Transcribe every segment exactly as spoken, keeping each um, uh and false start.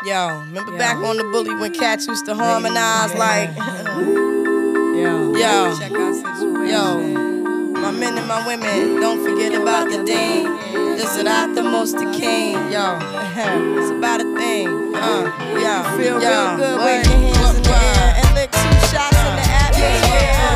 Yo, remember yo. back on the bully when cats used to harmonize yeah. like Yo, yo, check out situation. Yo, my men and my women, don't forget about the dean. This is not the most the king. Yo, it's about a thing. Uh, yo, feel yo, real good. Wave your hands in the air and lick two shots in the atmosphere.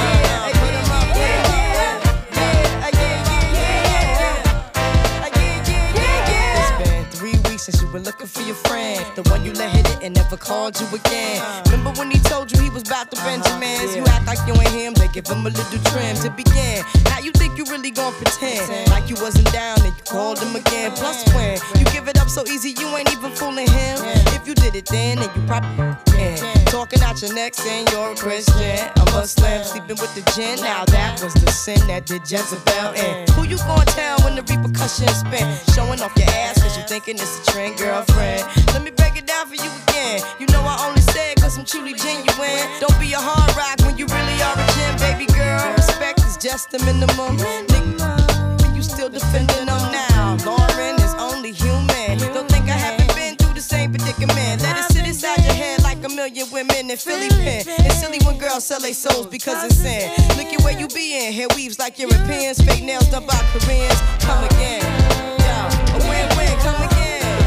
Since you were looking for your friend, the one you let hit it and never called you again. Remember when he told you he was about to Benjamins? You act like you ain't him, they give him a little trim to begin. Now you think you really gon' pretend like you wasn't down and you called him again. Plus when you give it up so easy, you ain't even fooling him. If you did it then, then you probably can. Talking out your neck saying you're a Christian, a Muslim, sleeping with the jinn. Now that was the sin that did Jezebel in. Who you gon' tell when the repercussions spin? Showing off your ass cause you thinking it's a trend, girlfriend. Let me break it down for you again. You know I only say it cause I'm truly genuine. Don't be a hard rock when you really are a gem, baby girl. Respect is just the minimum. Nigga, you still defending them now. Lauren is only human. Don't think I haven't been through the same predicament. Let it sit inside your head like a million women in Philly pen. It's silly when girls sell their souls because it's sin. Look at where you be in. Hair weaves like Europeans. Fake nails done by Koreans. Come again. Yo, a win-win, come again.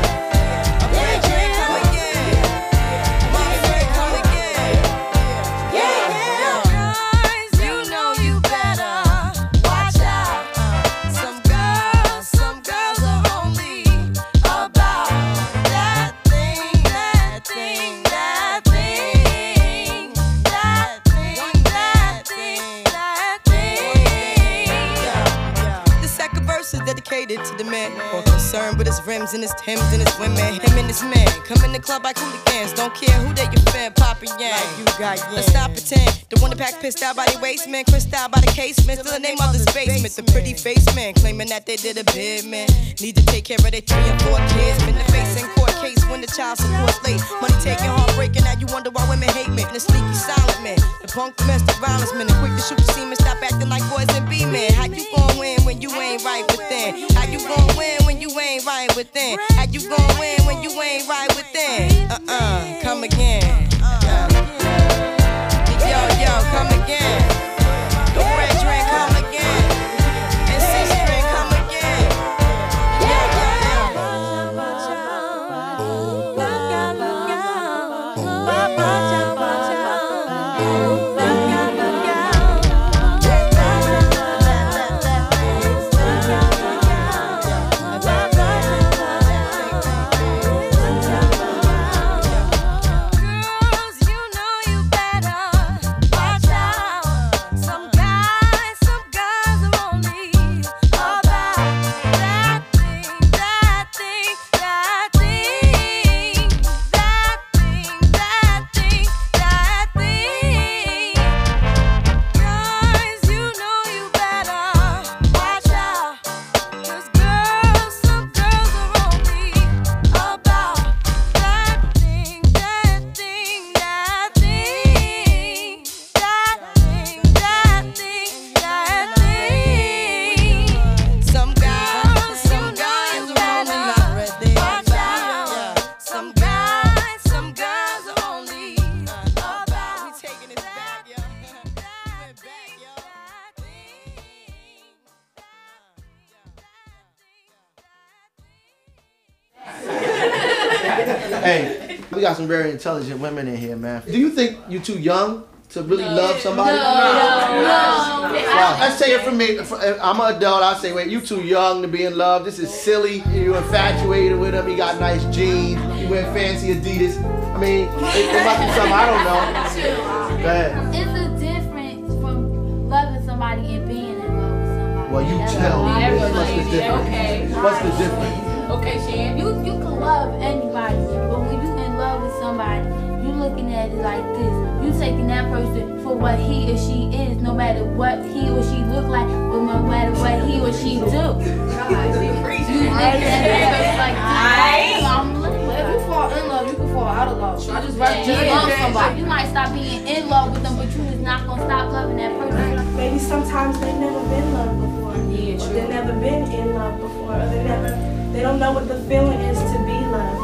Dedicated to the man, more concerned with his rims and his Timbs and his women. Him and his man come in the club like hooligans. Don't care who they your fan, poppin' yang. Like you got yang. Let's not pretend. The one that pack pissed out by the waist, man. Crissed out by the casement. Still the name of this basement. The pretty face man claiming that they did a bid, man. Need to take care of their three and four kids. Been the face in court case when the child support's late. Money taking, heartbreaking. Now you wonder why women hate men. The sneaky silent man. The punk domestic violence man. The quick to shoot the semen. Stop acting like boys and be men. How you gon' win when you ain't right within? How you gon' win when you ain't right within? How you gon' win when you ain't right within? Uh-uh, come again. Uh. Yo, yo, come again. The red drink, come again. And six drink, come again. Yeah, yeah, yeah. Hey, we got some very intelligent women in here, man. Do you think you're too young to really no. love somebody? No, no, no. Well, let's say it for me. I'm an adult. I say, wait, you too young to be in love. This is silly. You're infatuated with him. He got nice jeans. You wear fancy Adidas. I mean, it, it must be something I don't know. Go ahead. It's a difference from loving somebody and being in love with somebody. Well, you tell me. What's the difference? Okay. What's the difference? Okay, Shan. You you can love anybody, but when you in love with somebody, you looking at it like this. You taking that person for what he or she is, no matter what he or she look like, but no matter what he or she do. God, you looking at it like this. I'm looking. If you fall in love, you can fall out of love. I just yeah, just yeah, love yeah. somebody. You might stop being in love with them, but you is not gonna stop loving that person. Maybe sometimes they've never been loved before. Yeah, or they've never been in love before. Or they never, they don't know what the feeling is to be loved.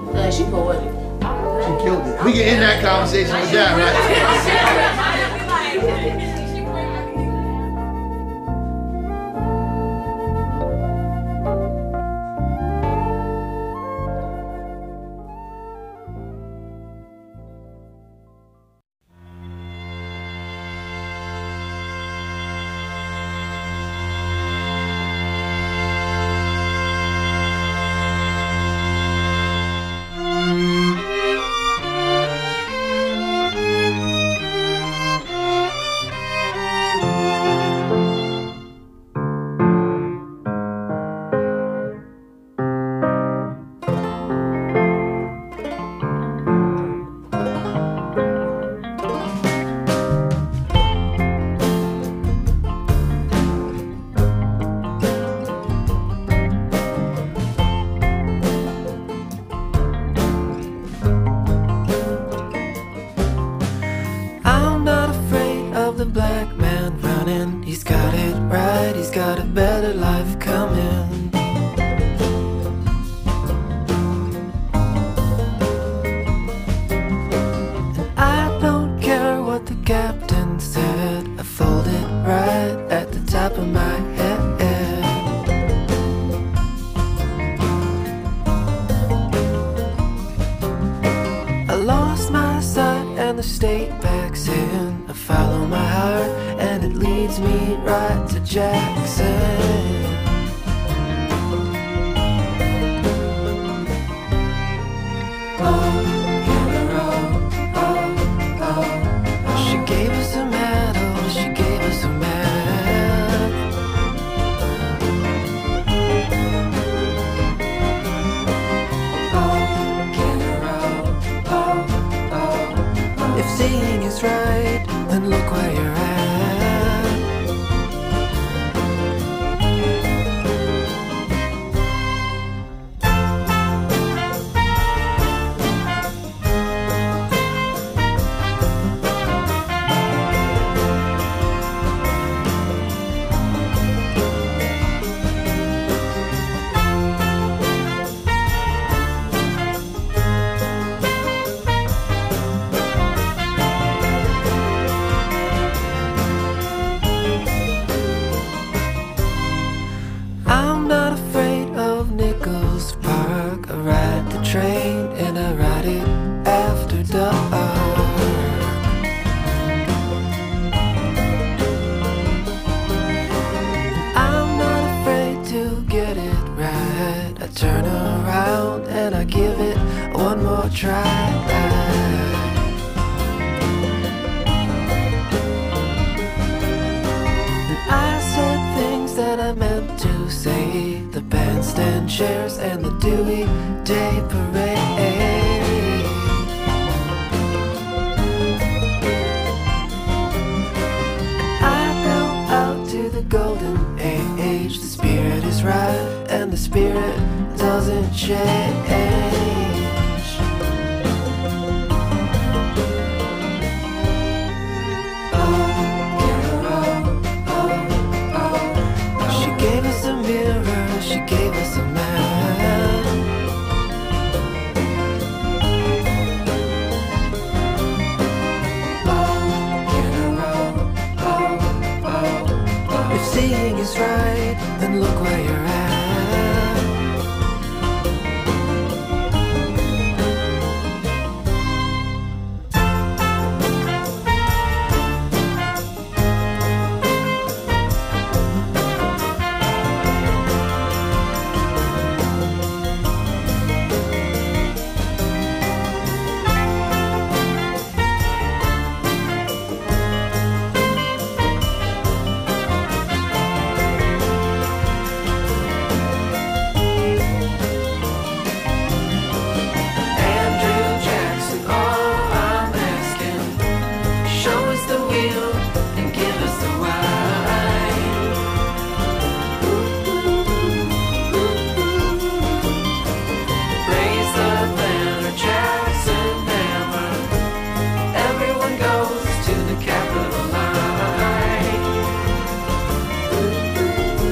Uh, she poetic. She killed it. We can end that conversation with that, right?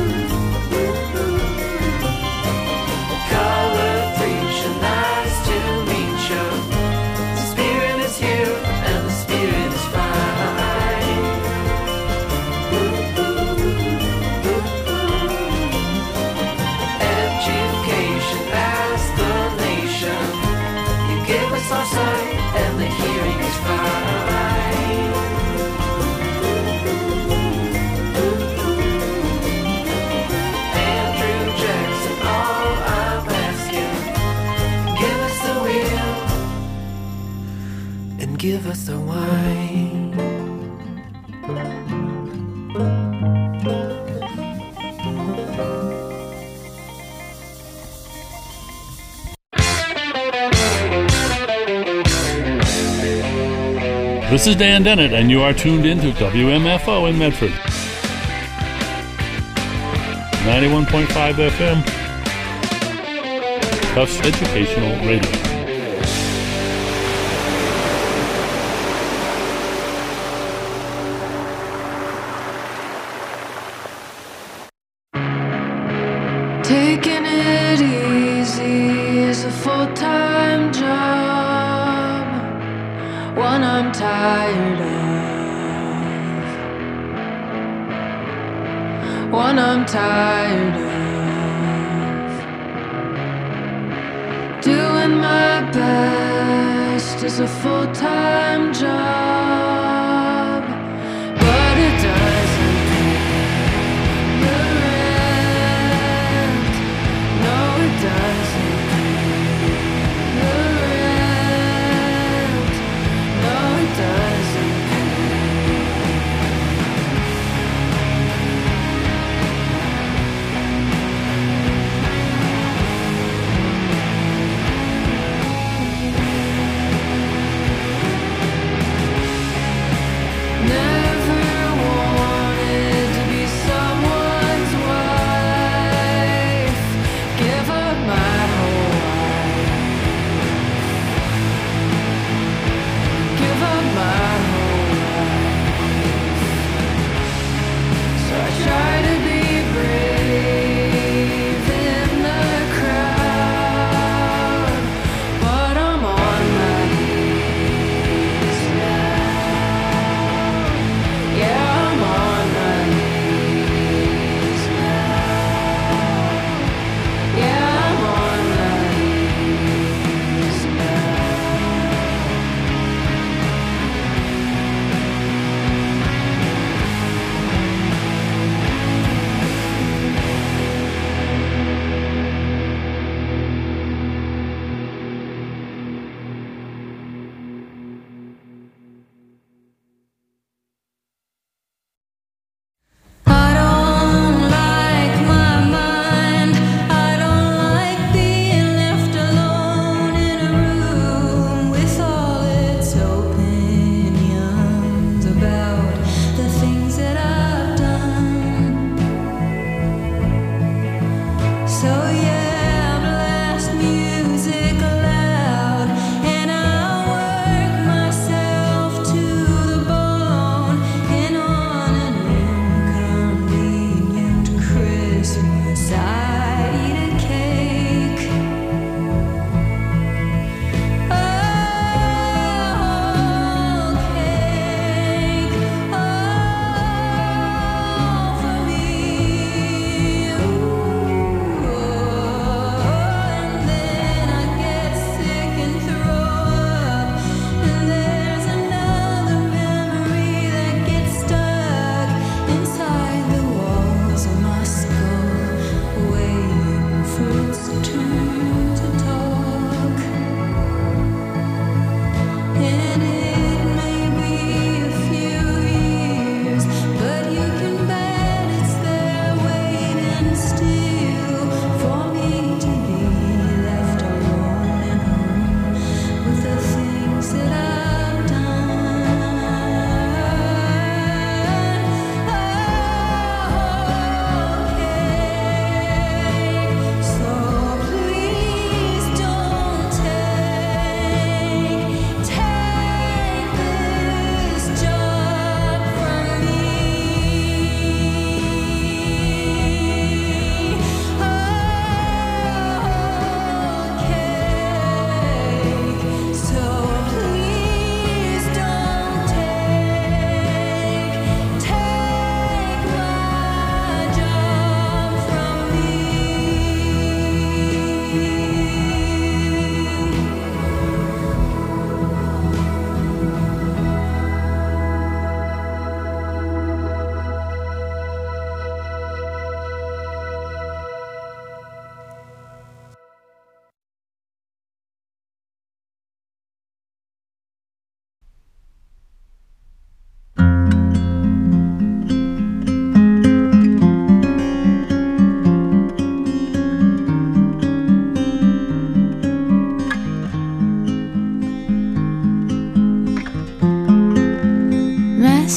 Color preacher nice to This is Dan Dennett, and you are tuned in to W M F O in Medford. ninety-one point five F M. Tufts Educational Radio. Taking it easy is a full-time job, one I'm tired of, one I'm tired of. Doing my best is a full-time job, but it doesn't pay the rent. No, it doesn't pay the rent. No, it doesn't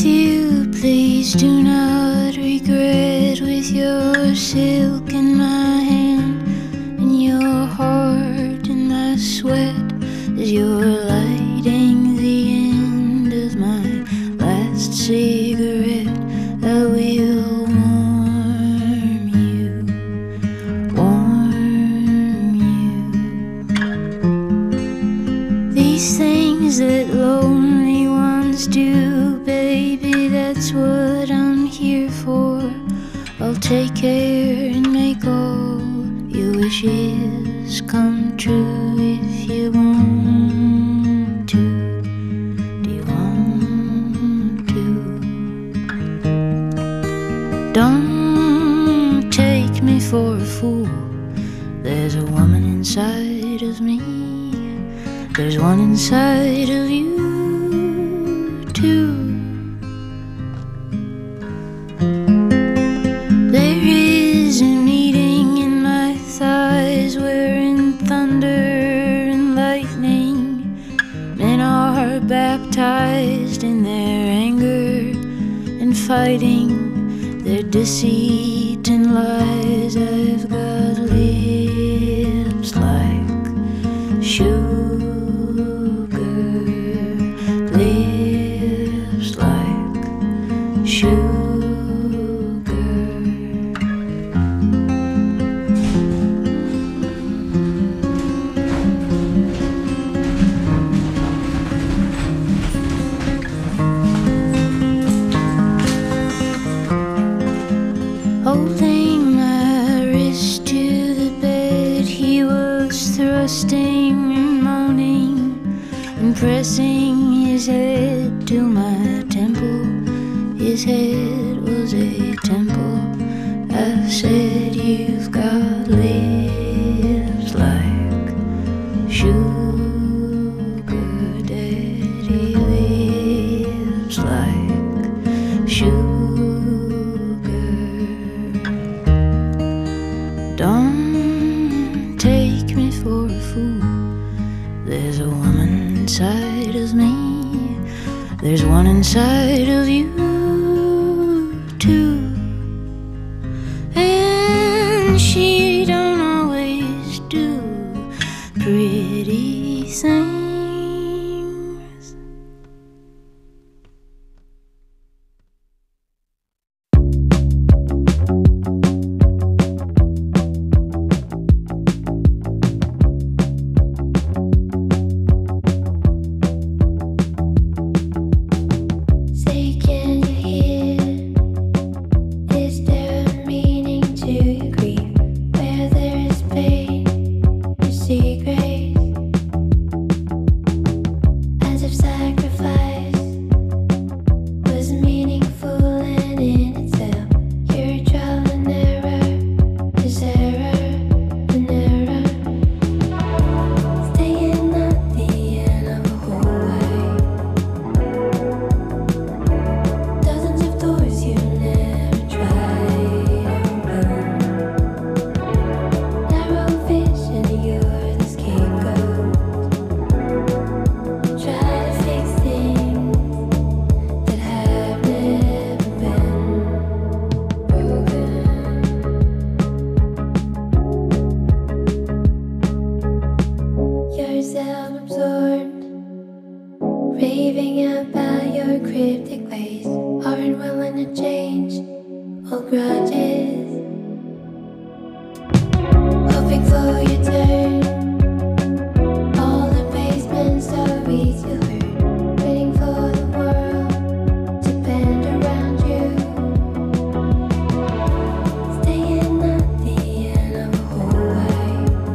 with you, please do not regret. With your silk in my hand and your heart in my sweat, as you're lighting the end of my last cigarette, I will warm you, warm you. These things that lonely ones do, baby, that's what I'm here for. I'll take care and make all your wishes come true if you want to. Do you want to? Don't take me for a fool. There's a woman inside of me. There's one inside of you too. There is a meeting in my thighs wherein thunder and lightning, men are baptized in their anger and fighting their deceit and lies. I've got lips like sugar, lips like sugar. Holding my wrist to the bed, he was thrusting and moaning and pressing his head to my temple. His head was a temple. I said, you've got lips like sugar, daddy, lips like sugar. Don't take me for a fool. There's a woman inside of me. There's one inside of you too. And she don't always do pretty things. Say, can you hear? Is there a meaning to your grief? Where there is pain, you see grace. As if sacrifice was meaningful and in itself. Your trial and error is error and error. Staying at the end of a hallway. Dozens of doors you never tried open. Narrow vision, you're the scapegoat. Try to fix things that have never been broken. You're self-absorbed, raving about your cryptic ways. Aren't willing to change old grudges. Hoping for your turn. All the basement stories you heard. Waiting for the world to bend around you. Staying at the end of a hallway.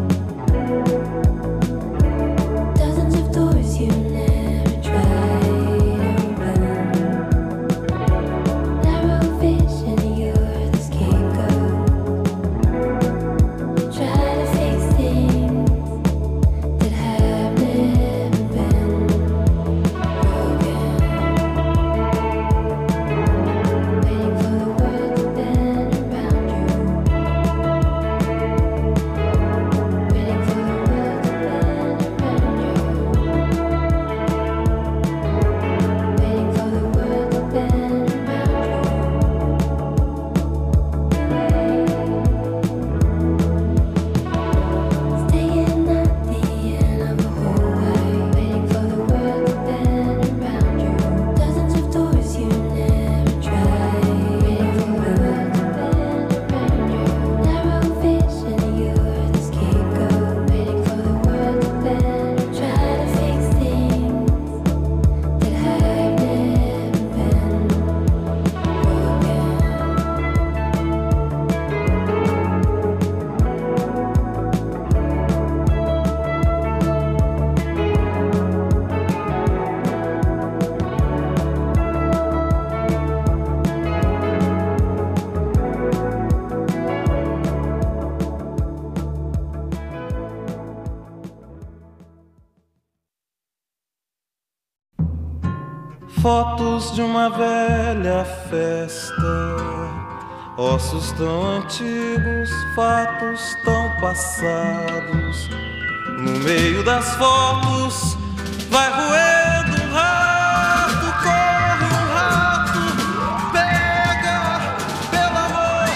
Dozens of doors you never tried open. Narrow vision, you're the scapegoat. Fotos de uma velha festa, ossos tão antigos, fatos tão passados. No meio das fotos vai roendo um rato, corre um rato, pega, pelo amor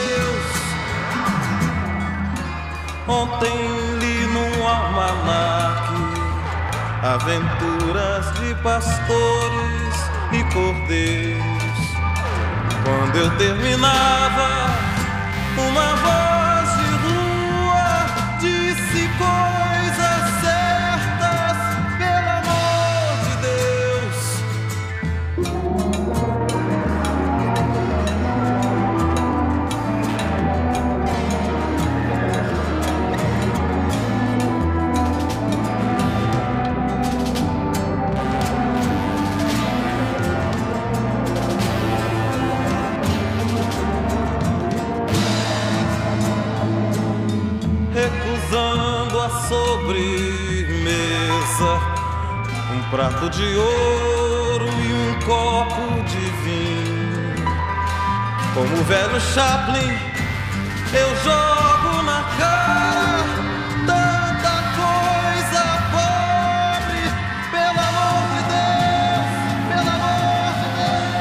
de Deus. Ontem li num almanaque aventuras de pastores e cordeiros. Quando eu terminava, uma voz de rua disse coisas certas, pelo amor de Deus. Recusando a sobremesa, um prato de ouro e um copo de vinho. Como o velho Chaplin, eu jogo na cara tanta coisa pobre, pelo amor de Deus, pelo amor de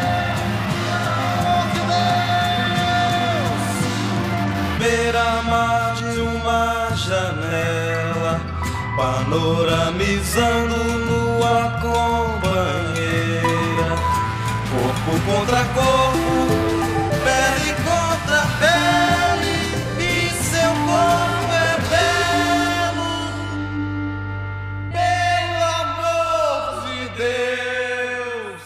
Deus, pelo amor de Deus. Beira-mar de uma janela, panoramizando nua companheira, corpo contra corpo, pele contra pele, e seu corpo é belo, pelo amor de Deus.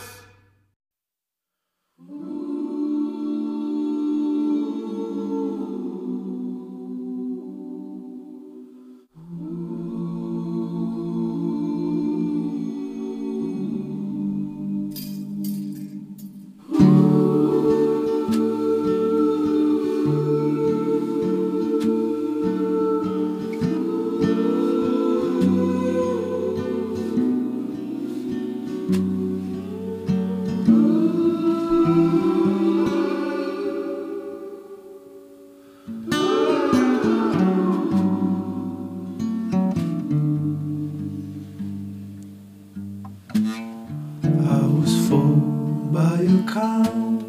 I was fooled by your count.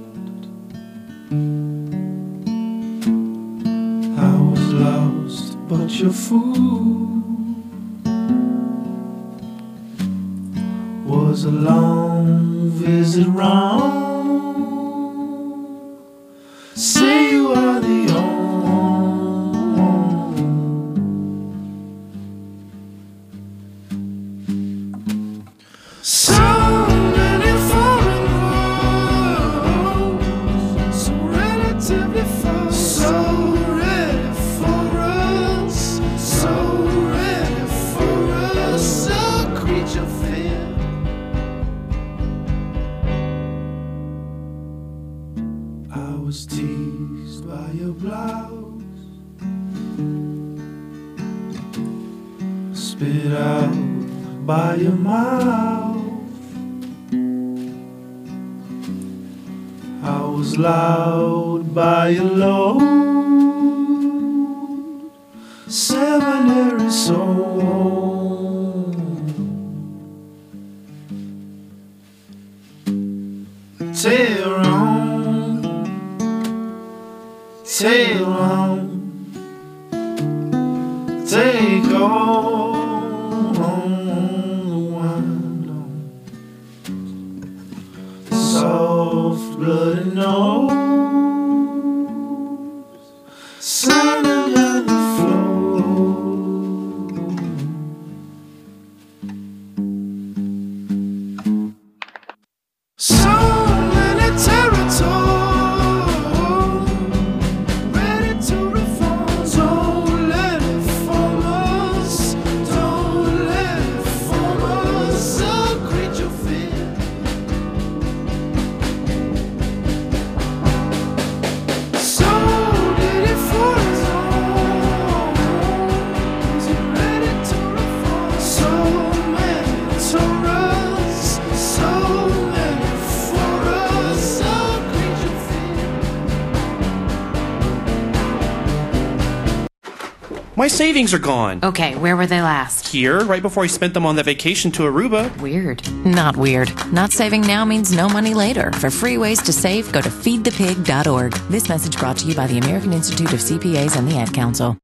I was lost, but your fool was a long visit round. Say you are the only. So many foreign roads, so relatively far, so ready for us, so ready for us, a creature fear. I was teased by your blouse, spit out by your mouth. I was loud by your load, seminary soul. Tail on, tail on, take all the window, soft bloody nose, sounding on the floor. So many territories ready to reform. Don't let it form us. Don't let it form us. A creature fear. My savings are gone. Okay, where were they last? Here, right before I spent them on that vacation to Aruba. Weird. Not weird. Not saving now means no money later. For free ways to save, go to feed the pig dot org. This message brought to you by the American Institute of C P As and the Ad Council.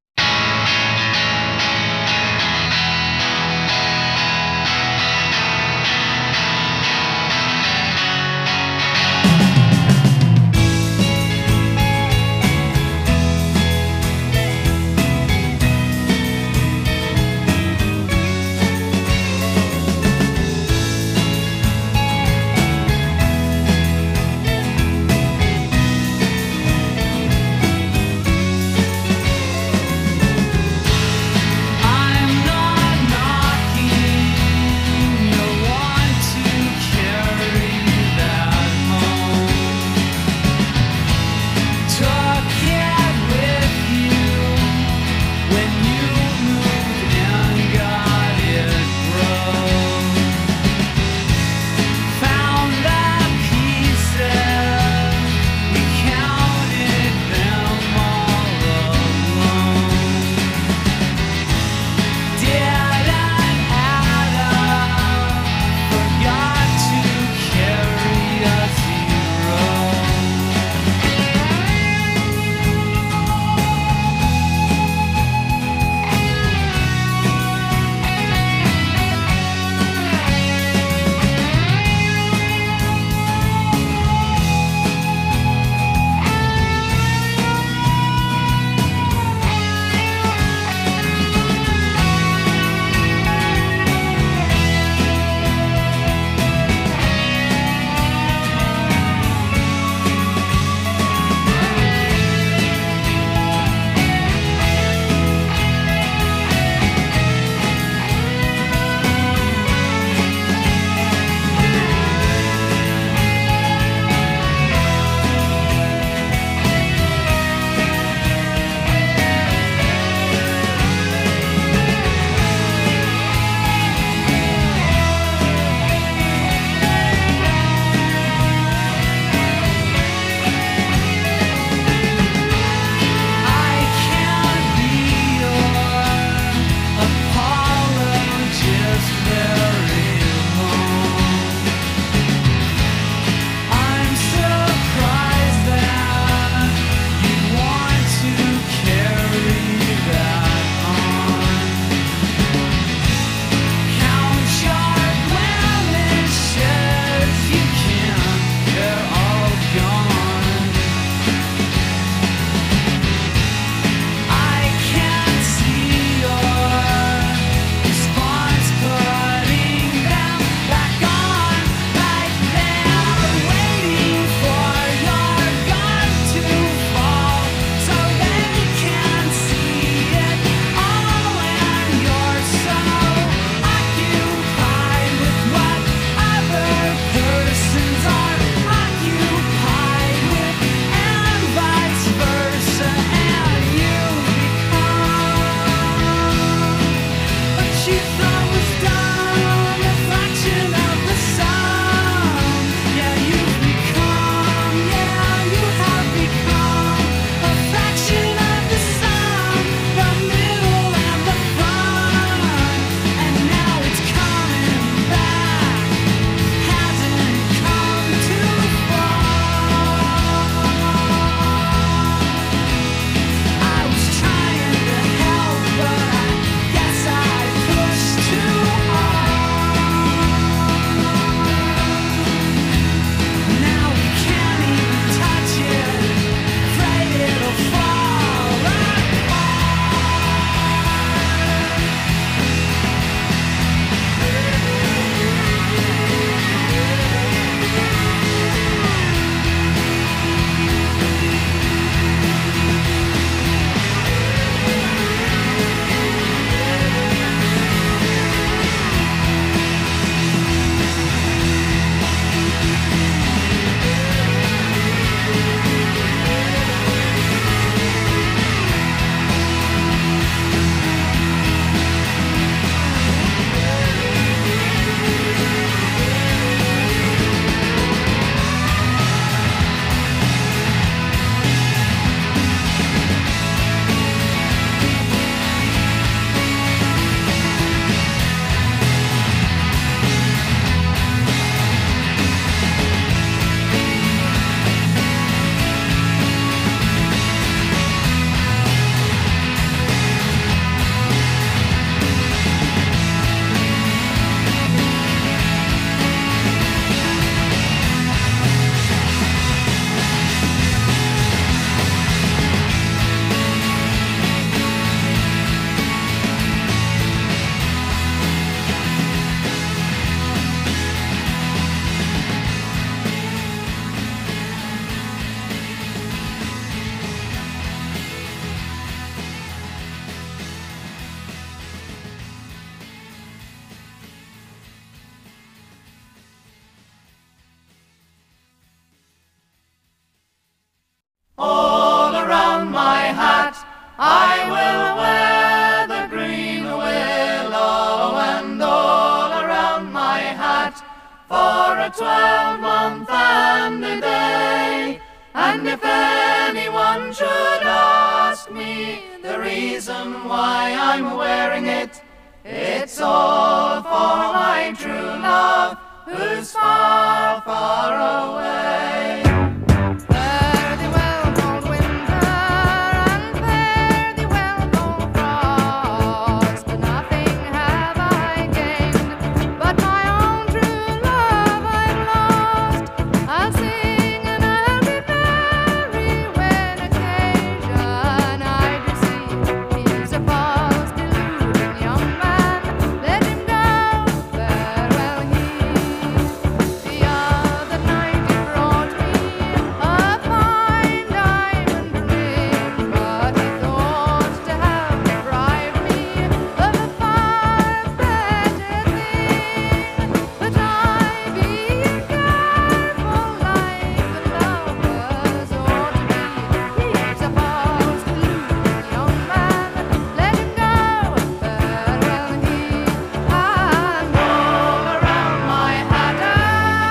And if anyone should ask me the reason why I'm wearing it, it's all for my true love who's far, far away. Fare thee well, cold winter, and fare thee well, cold frost. Nothing have I gained, but my own true love I've lost. I'll sing and I'll be merry when occasion I do see. He's a false, deluding young man, let him go, farewell he. The other night he brought me a fine diamond ring, but he thought to have deprived me of a far better thing. But I, being careful like the lovers ought to be, he's a false, deluding young man, let him go, farewell he. And all around my hat I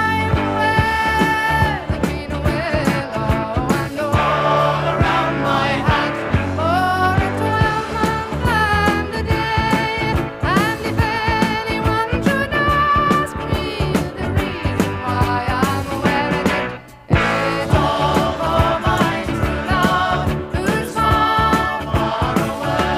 wear the green willow, and all around my hat for a twelvemonth and a day. And if anyone should ask me the reason why I'm wearing it, it's all for my true love who's far, far away.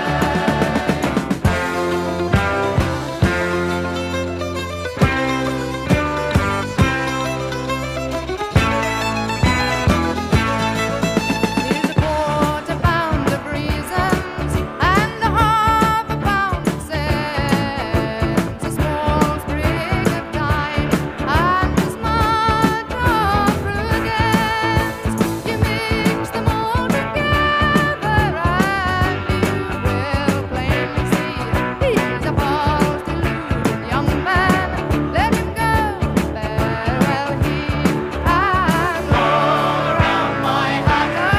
Here's a quarter pound of reasons and a half a pound of sense, a small sprig of thyme and a smudge of prudence. You mix them all together and you will plainly see he's a false, deluding young man, let him go, farewell he. And all around my hat I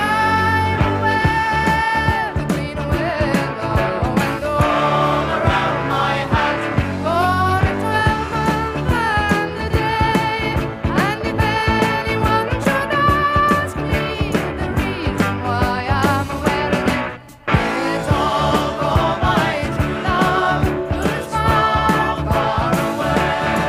wear the green willow, and all around my hat for a twelvemonth and a day. And if anyone should ask me the reason why I'm wearing it, it's all for my true love who's far, far away.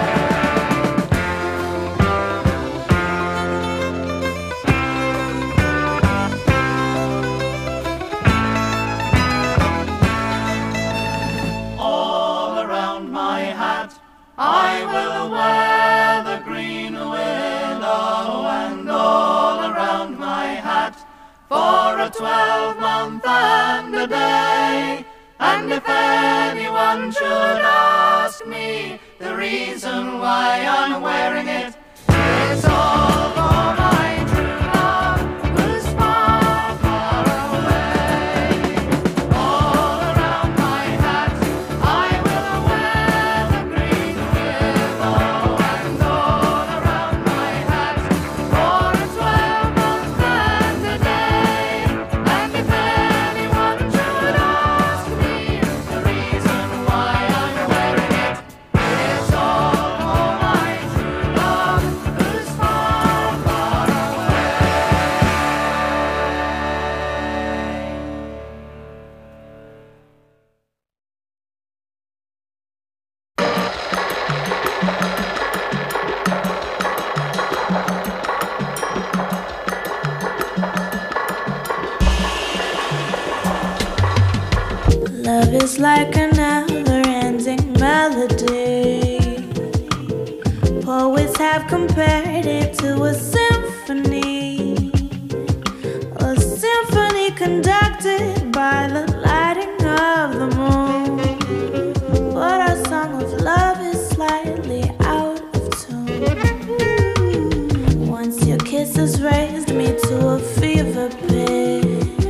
All around my hat I will wear the green willow, and all around my hat for a twelvemonth and a day. And if anyone should ask me the reason why I'm wearing it, it's all for my true love who's far, far away. All around my hat I will wear the green willow, and all around my hat for a twelvemonth and a day. And if anyone should ask me the reason why I'm wearing it, it's all for my true love who's far, far away. Love is like a never-ending melody. Poets have compared it to a symphony, a symphony conducted by the lighting of the moon. But our song of love is slightly out of tune. Once your kisses raised me to a fever pitch.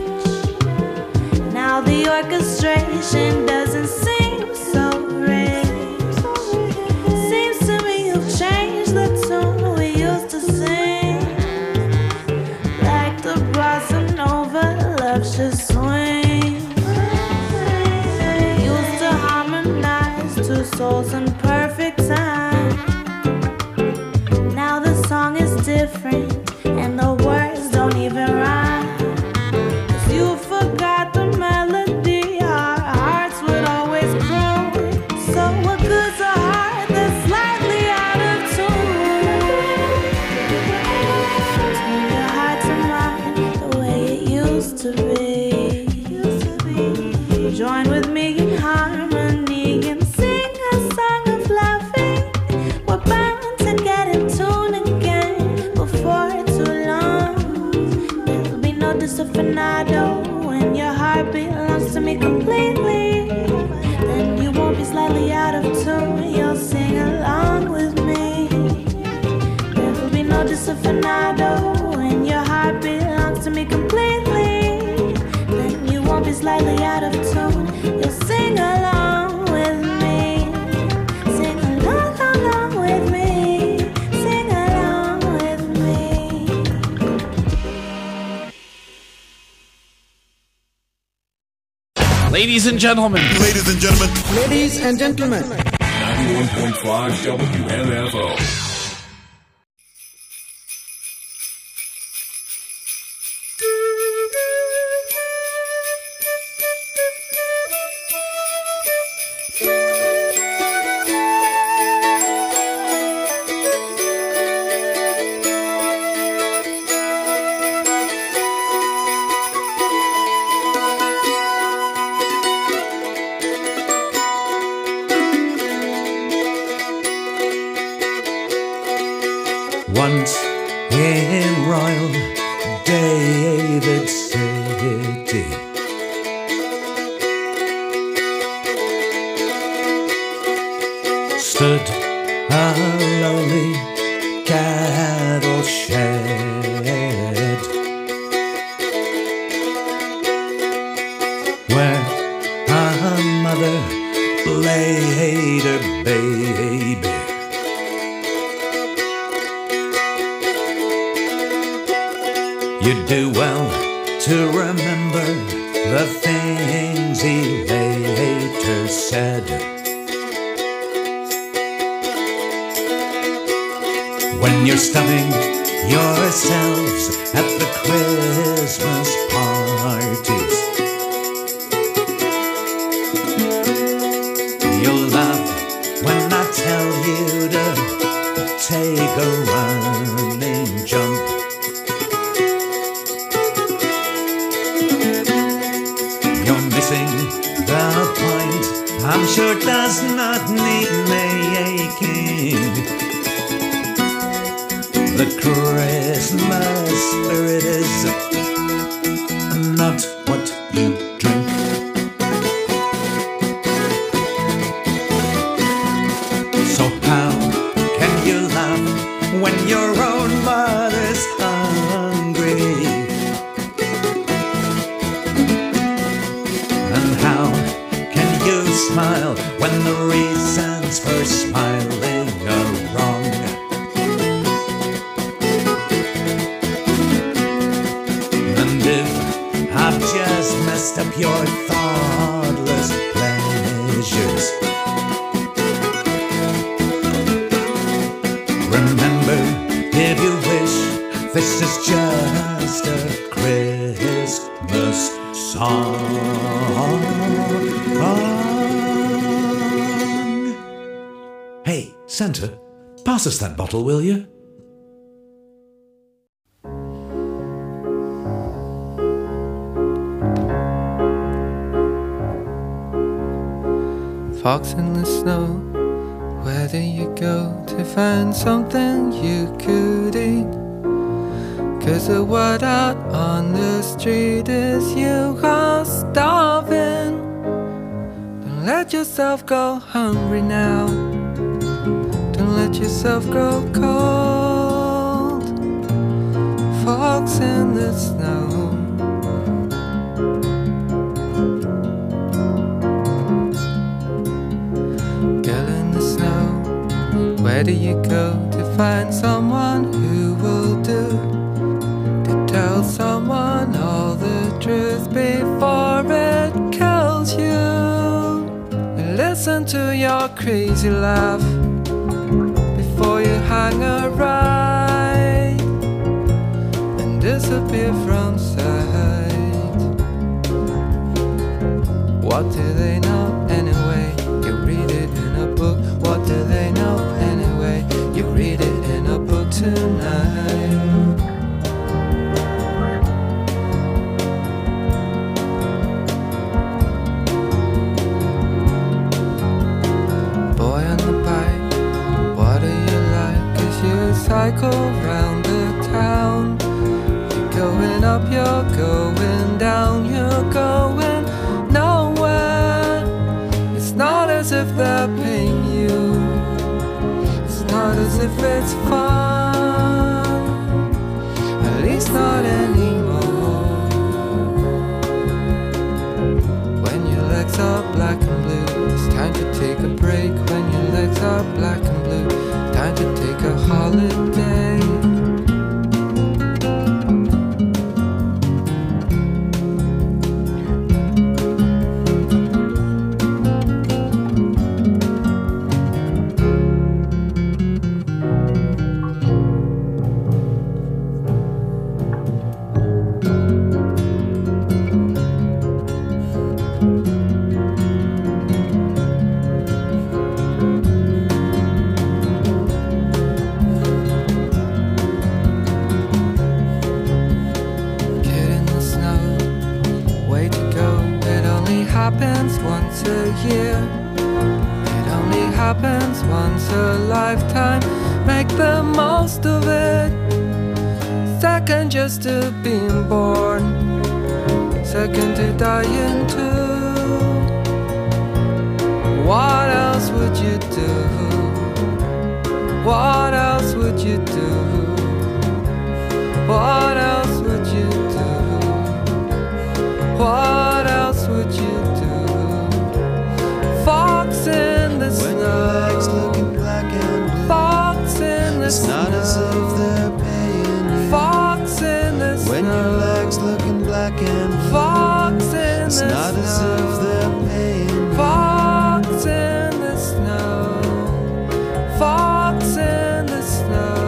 Now the orchestration doesn't seem so rich. Seems to me you've changed the tune we used to sing. Like the blossom nova, love should swing. Used to harmonize two souls in perfect time. Now the song is different and the words don't even disafinado when your heart belongs to me completely. Then you won't be slightly out of tune. You'll sing along with me. There will be no disafinado when your heart belongs to me completely. Then you won't be slightly out of tune. You'll sing along with me. Sing along, along with me. Sing along with me. Ladies and gentlemen. Ladies and gentlemen. Ladies and gentlemen. ninety-one point five W M F O. Once in Royal David City, stood a lowly cattle shed, where a mother laid her baby. You do well to remember the things he later said. When you're stuffing yourselves at the Christmas parties, you'll laugh when I tell you to take a running jump. The point, I'm sure, does not need making. The Christmas spirit is not what you drink. So how can you laugh when your own mother's hungry? Smile when the reasons for smiling are wrong. And if I've just messed up your thoughtless pleasures, remember, if you wish, this is just a Christmas song. Hey, Santa, pass us that bottle, will you? Fox in the snow, where do you go to find something you could eat? 'Cause the word out on the street is you are starving. Don't let yourself go hungry now. Don't let yourself grow cold. Fox in the snow. Girl in the snow, where do you go to find someone who will do? To tell someone all the truth before it kills you. And listen to your crazy laugh before you hang a right and disappear from sight. What do they know anyway? You read it in a book. What do they know anyway? You read it in a book tonight. Boy on the bike, what do you like? 'Cause you cycle round the town. You're going up, you're going down, you're going nowhere. It's not as if they're paying you, it's not as if it's fun, at least not anymore. When your legs are black and blue, it's time to take a break. When your legs are black and blue, time to take a holiday. Happens once a year, it only happens once a lifetime. Make the most of it. Second just to being born, second to dying too. What else would you do? What else would you do? What else would you do? What else would you do? Fox in the snow. When your legs looking black and blue. Fox in the snow. It's not as if they're paying you. Fox in the snow. When your legs looking black and blue. Fox in the snow. It's not as if they're paying you. Fox in the snow. Fox in the snow.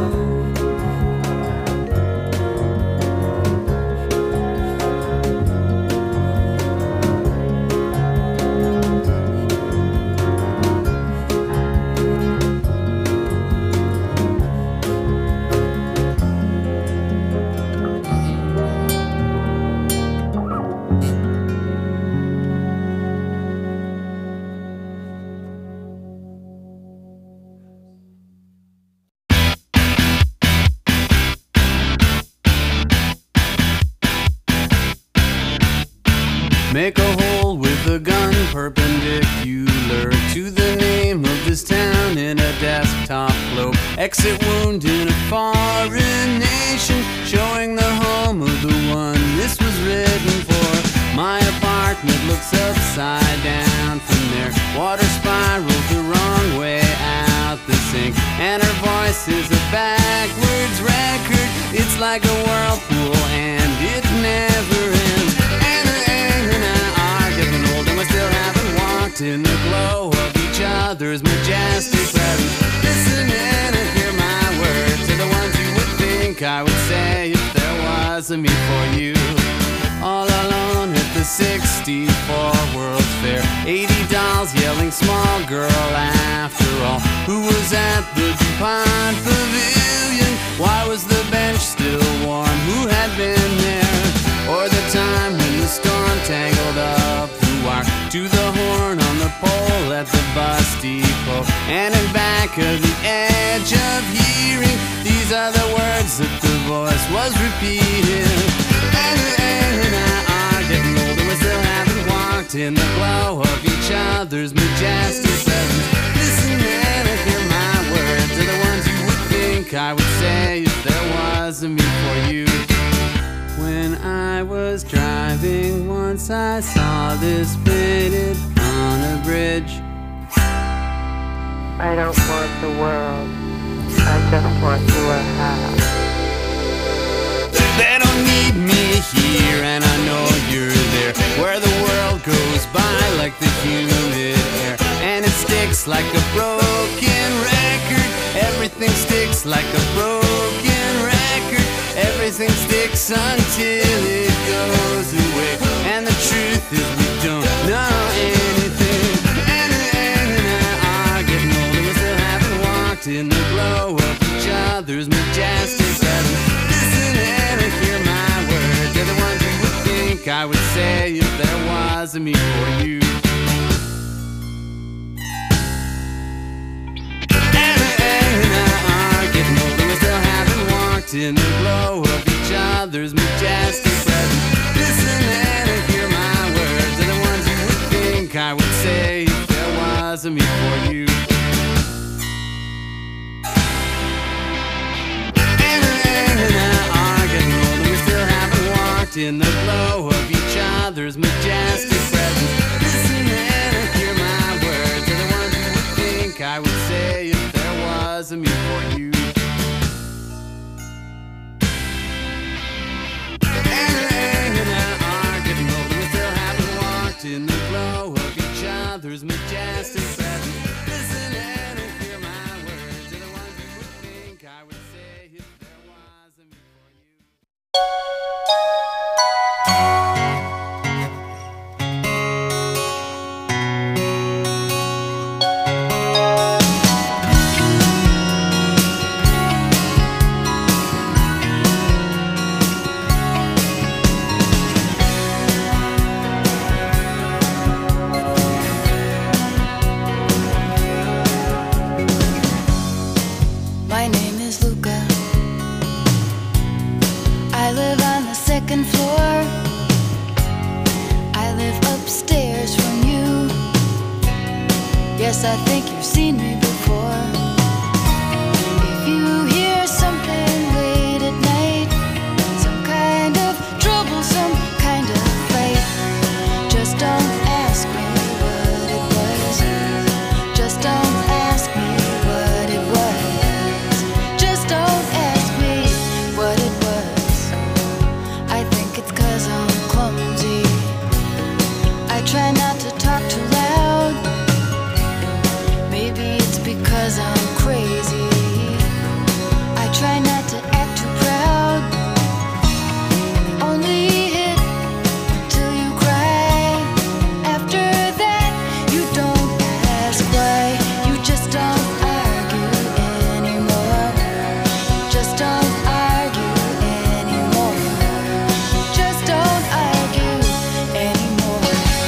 Make a hole with a gun perpendicular to the name of this town in a desktop globe. Exit wound in a foreign nation, showing the home of the one this was written for. My apartment looks upside down from there. Water spirals the wrong way out the sink, and her voice is a backwards record. It's like a whirlpool and it never ends. We still haven't walked in the glow of each other's majestic presence. Listen in and hear my words, are the ones you would think I would say if there was a me for you. All alone at the sixty-four World's Fair, eighty dolls yelling small girl after all. Who was at the DuPont Pavilion? Why was the bench still warm? Who had been there? Or the time when the storm tangled up to the horn on the pole at the bus depot, and in back of the edge of hearing, these are the words that the voice was repeating. And, and I are getting older, we still haven't walked in the glow of each other's majestic presence. Listen in and hear my words, are the ones you would think I would say if there was a me for you. When I was driving once, I saw this painted on a bridge. I don't want the world, I just want you a house. They don't need me here, and I know you're there, where the world goes by like the humid air, and it sticks like a broken record. Everything sticks like a broken record. Everything sticks until it goes away, and the truth is we don't know anything. And, and, and I are getting older, we still haven't walked in the glow of each other's majestic presence. Listen and hear my words, they're the ones you would think I would say if there was a me for you. And, and I are getting older, we still haven't walked in the glow of each other. other's majestic presence. Listen and hear my words, are the ones you would think I would say if there was a me for you. In the glow of each other's majestic presence. Listen and hear my words, are the ones you would think I would say if there was a me for you. And I are getting older, we still haven't walked in the glow of each other's majestic presence. Listen and hear my words, are the ones you would think I would say if there was a me for you. My name is Luca. I live on the second floor. I live upstairs from you. Yes, I think you've seen me before. If you hear something late at night, some kind of trouble, some kind of fight, just don't ask me what it was. Just don't ask me what it was. Just don't ask me what it was. I think it's 'cause I'm clumsy. I try not to talk too loud. Maybe it's because I'm crazy. I try not to act too proud. Only hit till you cry. After that, you don't ask why. You just don't argue anymore. Just don't argue anymore. Just don't argue anymore.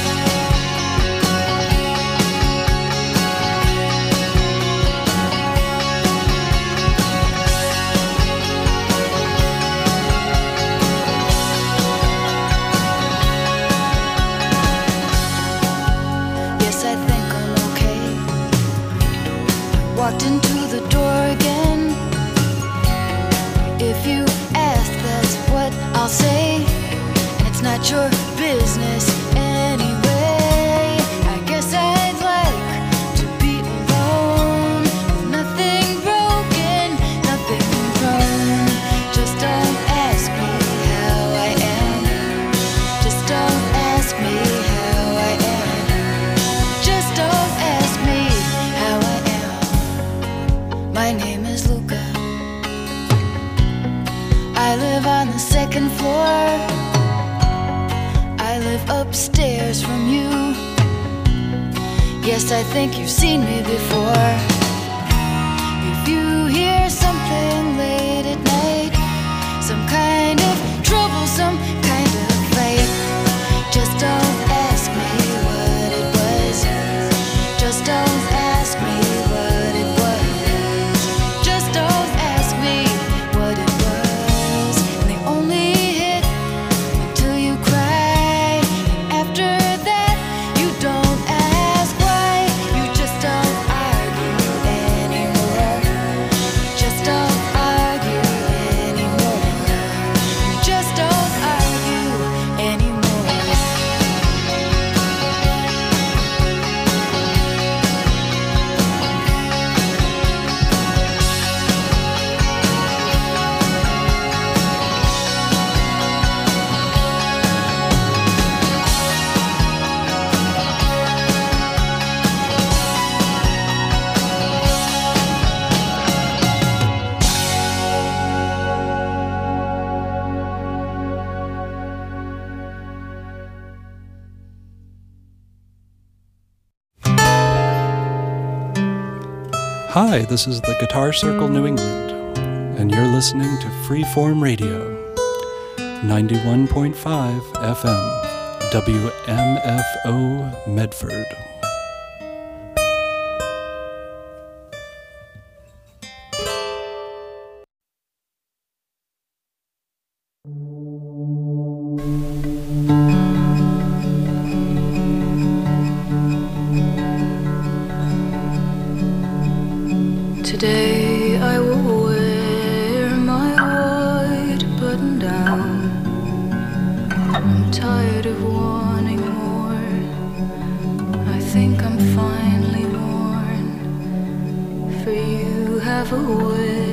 Yes, I think I'm okay. Walked into the door again. If you ask, that's what I'll say. And it's not your business anyway. I guess I'd like to be alone. With nothing broken, nothing wrong. Just don't ask me how I am. Just don't ask me how I am. Just don't ask me how I am. My name is Luca. I live on the second floor. I live upstairs from you. Yes, I think you've seen me before. If you hear something late at night, some kind of trouble, some kind of fight, just don't ask me what it was. Just don't ask me what it was. Just don't ask me what it was. And they only hit until you cry. After that, you don't ask why. You just don't argue anymore. Just don't argue anymore. You just don't argue anymore. Hi, this is the Guitar Circle New England, and you're listening to Freeform Radio, ninety-one point five F M, W M F O Medford. Thank you. I'm tired of wanting more. I think I'm finally worn. For you have a way